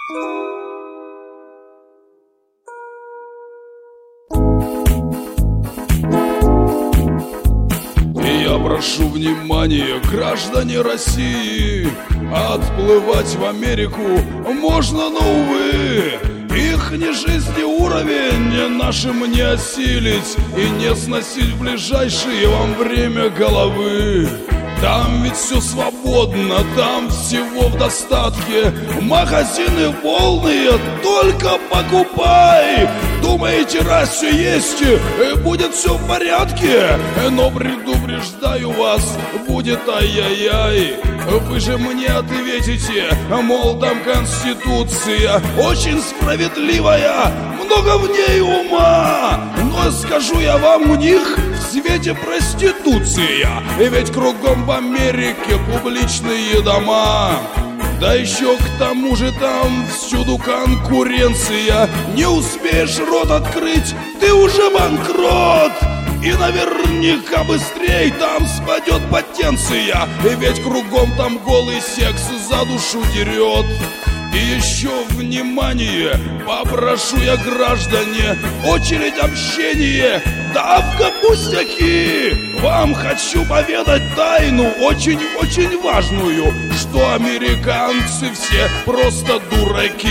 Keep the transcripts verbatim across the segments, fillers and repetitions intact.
Я прошу внимания, граждане России, отплывать в Америку можно, но, увы, их ни жизни уровень нашим не осилить и не сносить в ближайшее вам время головы. Там ведь все свободно, там всего в достатке, магазины полные, только покупай. Думаете, раз все есть, будет все в порядке? Но предупреждаю вас, будет ай-яй-яй. Вы же мне ответите, мол, там Конституция очень справедливая, много в ней ума. Но скажу я вам, у них в свете проституция, ведь кругом в Америке публичные дома. Да еще к тому же там всюду конкуренция. Не успеешь рот открыть, ты уже банкрот. И наверняка быстрей там спадет потенция, ведь кругом там голый секс за душу дерет. И еще внимание, попрошу я, граждане, очередь общения, давка пустяки. Вам хочу поведать тайну, очень-очень важную, что американцы все просто дураки.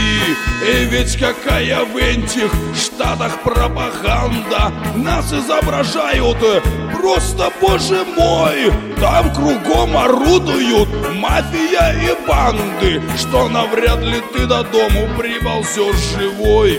И ведь какая в этих штатах пропаганда, нас изображают, просто, боже мой. Там кругом орудуют мафия и банды, что навряд ли ты до дому приползешь живой.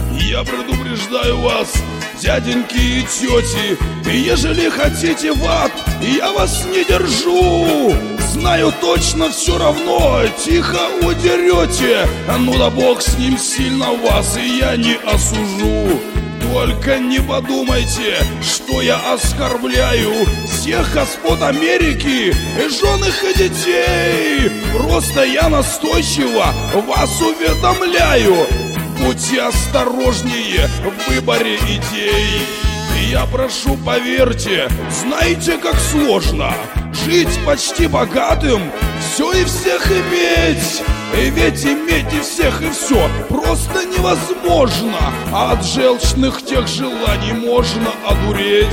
Я предупреждаю вас, дяденьки и тети, ежели хотите в ад, я вас не держу. Знаю точно, все равно тихо удерете. Ну да бог с ним, сильно вас и я не осужу. Только не подумайте, что я оскорбляю всех господ Америки, жен их и детей. Просто я настойчиво вас уведомляю, будьте осторожнее в выборе идей. Я прошу, поверьте, знаете, как сложно жить почти богатым, все и всех иметь. И ведь иметь и всех и все просто невозможно, а от желчных тех желаний можно одуреть.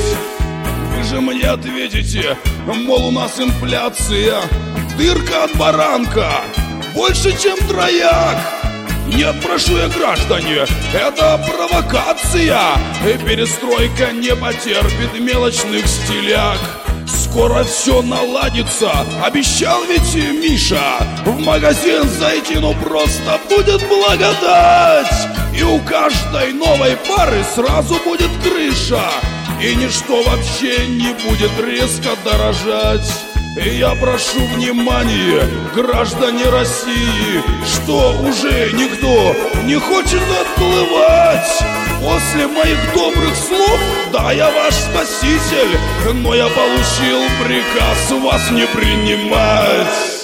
Вы же мне ответите, мол, у нас инфляция, дырка от баранка больше, чем трояк. Нет, прошу я, граждане, это провокация, и перестройка не потерпит мелочных стиляк. Скоро все наладится, обещал ведь Миша. В магазин зайти, ну просто будет благодать. И у каждой новой пары сразу будет крыша, и ничто вообще не будет резко дорожать. И я прошу внимания, граждане России, что уже никто не хочет отплывать. После моих добрых слов, да, я ваш спаситель, но я получил приказ вас не принимать.